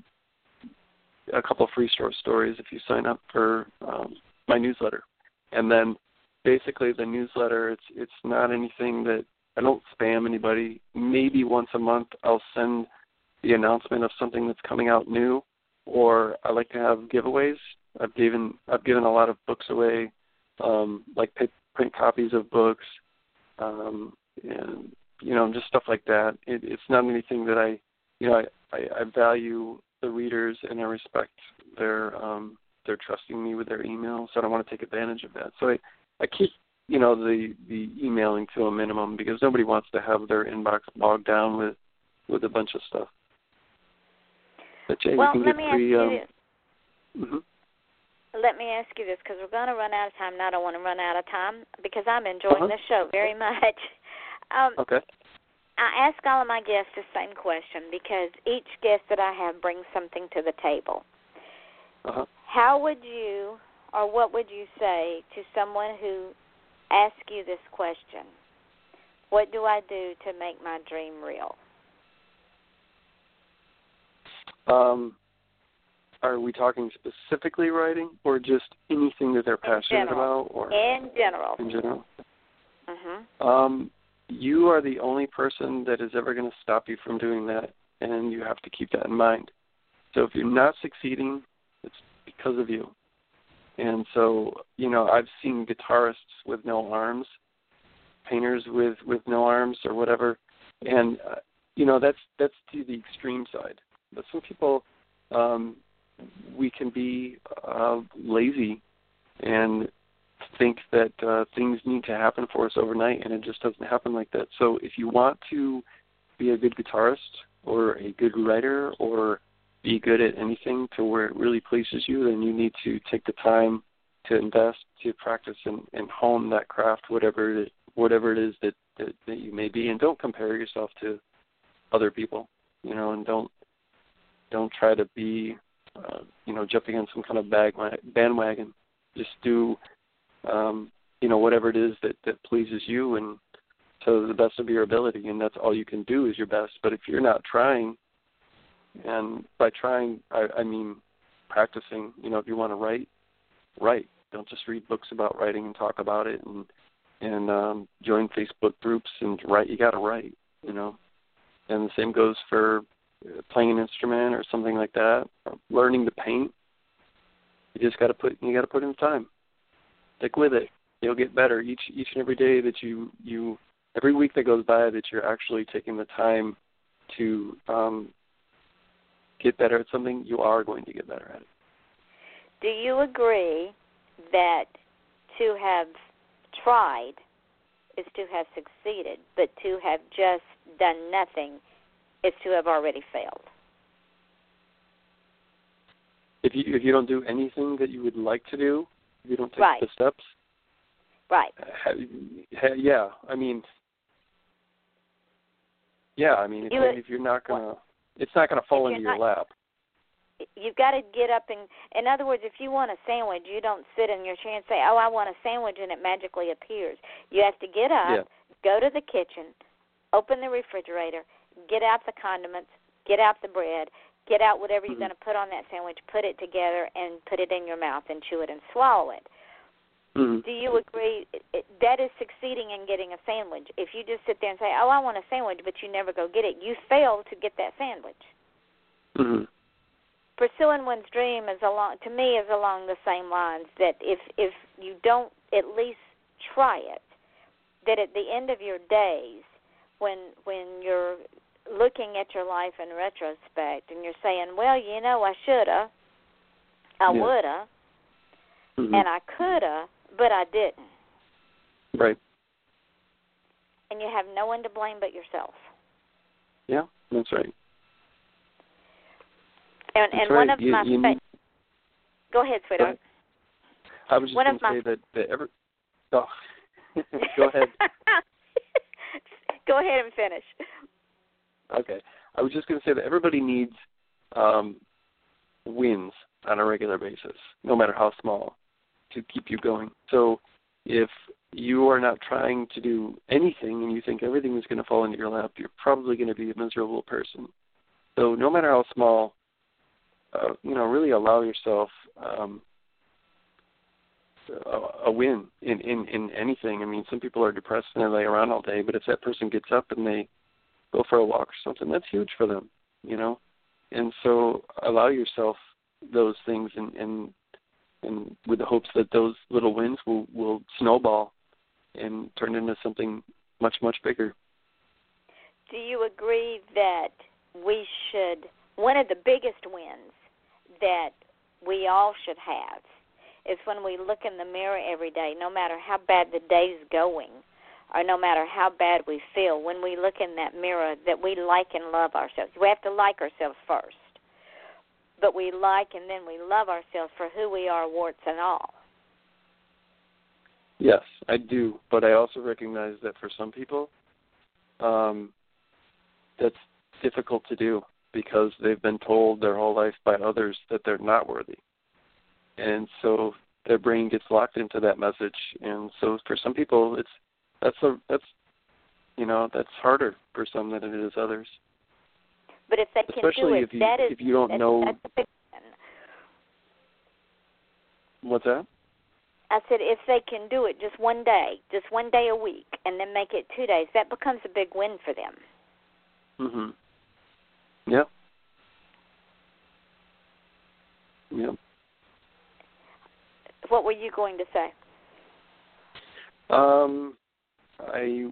a couple of free short stories if you sign up for um, my newsletter. And then basically the newsletter, it's it's not anything that, I don't spam anybody. Maybe once a month I'll send the announcement of something that's coming out new, or I like to have giveaways. I've given I've given a lot of books away, um, like print copies of books, um, and you know, just stuff like that. It, it's not anything that I, you know, I, I, I value the readers and I respect their um, their trusting me with their email, so I don't want to take advantage of that. So I, I keep, you know, the the emailing to a minimum because nobody wants to have their inbox bogged down with with a bunch of stuff. But yeah, well, you can let get me free, ask you um, this. Mm-hmm. Let me ask you this, because we're going to run out of time, and I don't want to run out of time, because I'm enjoying uh-huh. this show very much. Um, okay. I ask all of my guests the same question, because each guest that I have brings something to the table. Uh-huh. How would you, or what would you say to someone who asks you this question? What do I do to make my dream real? Um, are we talking specifically writing, or just anything that they're passionate about? Or in general. In general. Mm-hmm. Um, you are the only person that is ever going to stop you from doing that, and you have to keep that in mind. So if you're not succeeding, it's because of you. And so, you know, I've seen guitarists with no arms, painters with, with no arms or whatever, and, uh, you know, that's that's to the extreme side. But some people, um, we can be uh, lazy and think that uh, things need to happen for us overnight, and it just doesn't happen like that. So if you want to be a good guitarist or a good writer or be good at anything to where it really pleases you, then you need to take the time to invest, to practice and, and hone that craft, whatever it, whatever it is that, that, that you may be. And don't compare yourself to other people, you know, and don't don't try to be, uh, you know, jumping on some kind of bag, bandwagon. Just do, um, you know, whatever it is that, that pleases you and to the best of your ability, and that's all you can do is your best. But if you're not trying, and by trying, I, I mean practicing, you know, if you want to write, write. Don't just read books about writing and talk about it and and um, join Facebook groups and write. You got to write, you know. And the same goes for playing an instrument or something like that, or learning to paint. You just got to put you got to put in the time. Stick with it. You'll get better each each and every day that you you every week that goes by that you're actually taking the time to um, get better at something. You are going to get better at it. Do you agree that to have tried is to have succeeded, but to have just done nothing is to have already failed? If you if you don't do anything that you would like to do, if you don't take right. the steps, right? Uh, yeah, I mean, yeah, I mean, if, you, if you're not gonna, it's not gonna fall into your not, lap. You've got to get up and, in other words, if you want a sandwich, you don't sit in your chair and say, "Oh, I want a sandwich," and it magically appears. You have to get up, yeah. go to the kitchen, open the refrigerator, get out the condiments, get out the bread, get out whatever you're mm-hmm. going to put on that sandwich, put it together, and put it in your mouth and chew it and swallow it. Mm-hmm. Do you agree it, that is succeeding in getting a sandwich? If you just sit there and say, "Oh, I want a sandwich," but you never go get it, you fail to get that sandwich. Mm-hmm. Pursuing one's dream is along, to me, is along the same lines that if if you don't at least try it, that at the end of your days, when when you're looking at your life in retrospect and you're saying, "Well, you know, I shoulda, I yeah. woulda, mm-hmm. and I coulda, but I didn't." Right. And you have no one to blame but yourself. Yeah, that's right. And, That's and right. one of you, my you fa- need... go ahead, sweetheart. I was just one going to my... say that, that every. Oh, go ahead. Go ahead and finish. Okay, I was just going to say that everybody needs um, wins on a regular basis, no matter how small, to keep you going. So if you are not trying to do anything and you think everything is going to fall into your lap, you're probably going to be a miserable person. So no matter how small, uh, you know, really allow yourself um, a, a win in, in, in anything. I mean, some people are depressed and they lay around all day, but if that person gets up and they go for a walk or something, that's huge for them, you know. And so allow yourself those things and, and, and with the hopes that those little wins will, will snowball and turn into something much, much bigger. Do you agree that we should, one of the biggest wins that we all should have is when we look in the mirror every day, no matter how bad the day's going or no matter how bad we feel, when we look in that mirror, that we like and love ourselves. We have to like ourselves first, but we like and then we love ourselves for who we are, warts and all. Yes, I do, but I also recognize that for some people, um, that's difficult to do because they've been told their whole life by others that they're not worthy. And so their brain gets locked into that message. And so for some people, it's that's a that's you know that's harder for some than it is others. But if they can Especially do it, if you, that is if you don't that's, know. that's a big one. What's that? I said, if they can do it just one day, just one day a week, and then make it two days, that becomes a big win for them. Mhm. Yep. Yep. What were you going to say? Um, I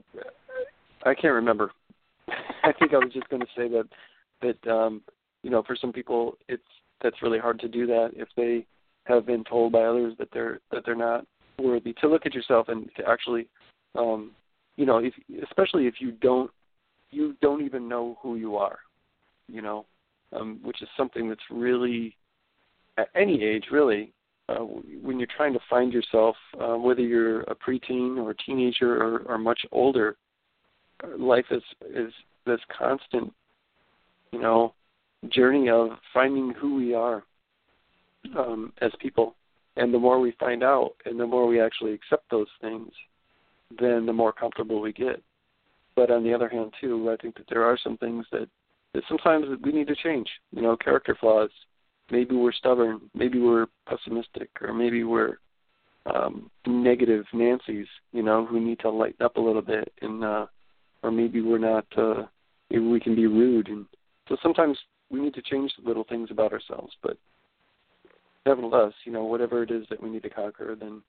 I can't remember. I think I was just going to say that that um, you know, for some people, it's that's really hard to do that if they have been told by others that they're that they're not worthy. To look at yourself and to actually, um, you know, if especially if you don't you don't even know who you are, you know, um, which is something that's really at any age really. Uh, when you're trying to find yourself, uh, whether you're a preteen or a teenager or, or much older, life is is this constant, you know, journey of finding who we are um, as people. And the more we find out and the more we actually accept those things, then the more comfortable we get. But on the other hand, too, I think that there are some things that, that sometimes we need to change, you know, character flaws. Maybe we're stubborn, maybe we're pessimistic, or maybe we're um, negative Nancy's, you know, who need to lighten up a little bit, and uh, or maybe we're not, uh, maybe we can be rude. And so sometimes we need to change the little things about ourselves. But nevertheless, you know, whatever it is that we need to conquer, then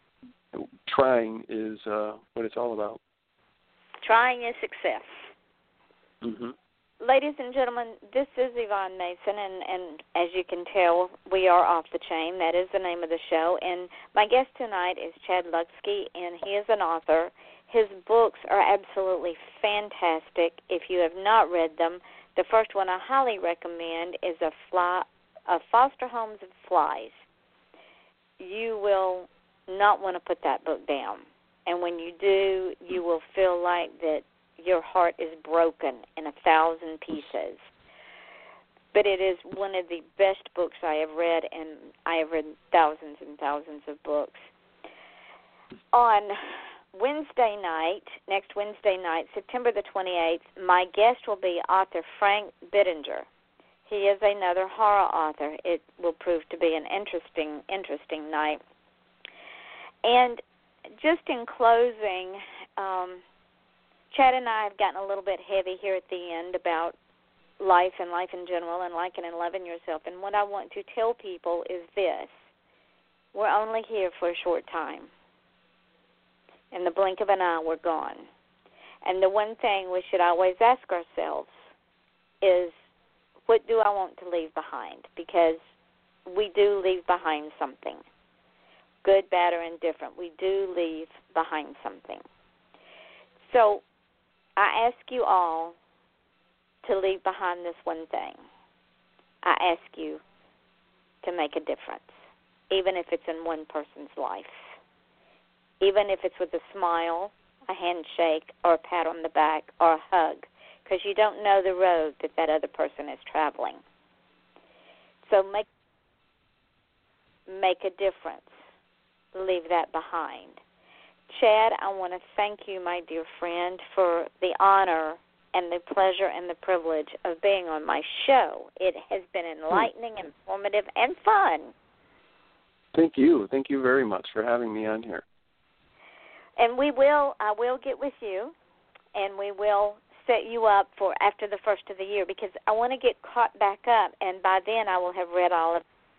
trying is uh, what it's all about. Trying is success. Mm-hmm. Ladies and gentlemen, this is Yvonne Mason, and, and as you can tell, we are Off the Chain. That is the name of the show. And my guest tonight is Chad Lutzke, and he is an author. His books are absolutely fantastic. If you have not read them, the first one I highly recommend is A, Fly, A Foster Homes of Flies. You will not want to put that book down. And when you do, you will feel like that your heart is broken in a thousand pieces. But it is one of the best books I have read, and I have read thousands and thousands of books. On Wednesday night, next Wednesday night, September the twenty-eighth, my guest will be author Frank Bittinger. He is another horror author. It will prove to be an interesting, interesting night. And just in closing, um, Chad and I have gotten a little bit heavy here at the end about life and life in general and liking and loving yourself. And what I want to tell people is this. We're only here for a short time. In the blink of an eye, we're gone. And the one thing we should always ask ourselves is, what do I want to leave behind? Because we do leave behind something. Good, bad, or indifferent. We do leave behind something. So I ask you all to leave behind this one thing. I ask you to make a difference, even if it's in one person's life, even if it's with a smile, a handshake, or a pat on the back, or a hug, because you don't know the road that that other person is traveling. So make make a difference. Leave that behind. Chad, I want to thank you, my dear friend, for the honor and the pleasure and the privilege of being on my show. It has been enlightening, informative, and fun. Thank you. Thank you very much for having me on here. And we will, I will get with you, and we will set you up for after the first of the year, because I want to get caught back up, and by then I will have read all of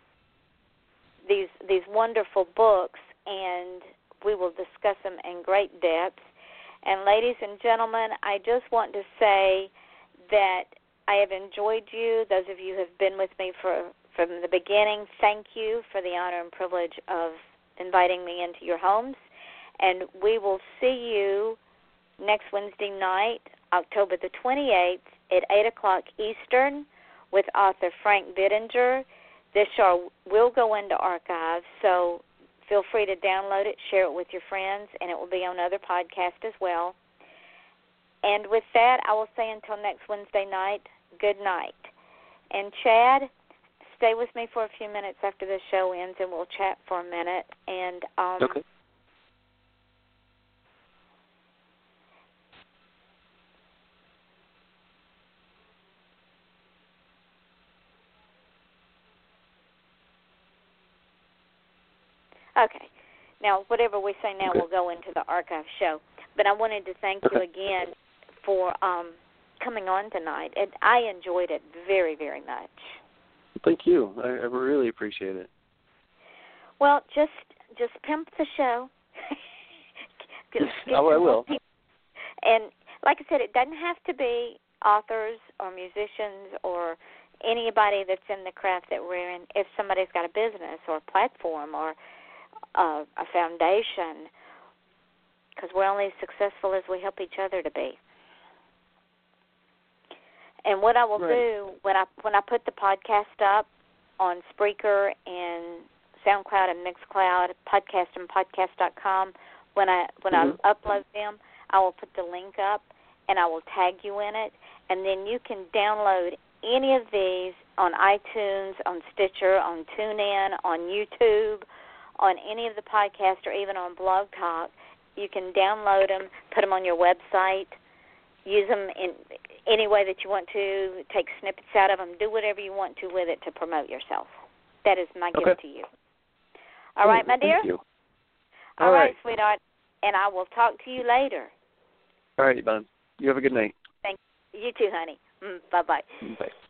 these these wonderful books, and we will discuss them in great depth. And ladies and gentlemen, I just want to say that I have enjoyed you. Those of you who have been with me for, from the beginning, thank you for the honor and privilege of inviting me into your homes. And we will see you next Wednesday night, October the twenty-eighth at eight o'clock Eastern with author Frank Bittinger. This show will go into archives, so feel free to download it, share it with your friends, and it will be on other podcasts as well. And with that, I will say until next Wednesday night, good night. And Chad, stay with me for a few minutes after the show ends, and we'll chat for a minute. And um, okay. Okay. Now, whatever we say now okay. will go into the archive show. But I wanted to thank okay. you again for um, coming on tonight. And I enjoyed it very, very much. Thank you. I, I really appreciate it. Well, just just pimp the show. Just oh, I will. And like I said, it doesn't have to be authors or musicians or anybody that's in the craft that we're in. If somebody's got a business or a platform or uh, a foundation, because we're only as successful as we help each other to be. And what I will right. do when I when I put the podcast up on Spreaker and SoundCloud and Mixcloud, podcast and podcast dot com, when I when mm-hmm. I upload them, I will put the link up and I will tag you in it, and then you can download any of these on iTunes, on Stitcher, on TuneIn, on YouTube, on any of the podcasts, or even on Blog Talk. You can download them, put them on your website, use them in any way that you want to, take snippets out of them, do whatever you want to with it to promote yourself. That is my okay. gift to you. All right, my dear? Thank you. All, All right, right, sweetheart. And I will talk to you later. All right, Yvonne. You have a good night. Thank you. You too, honey. Mm, bye-bye. Bye.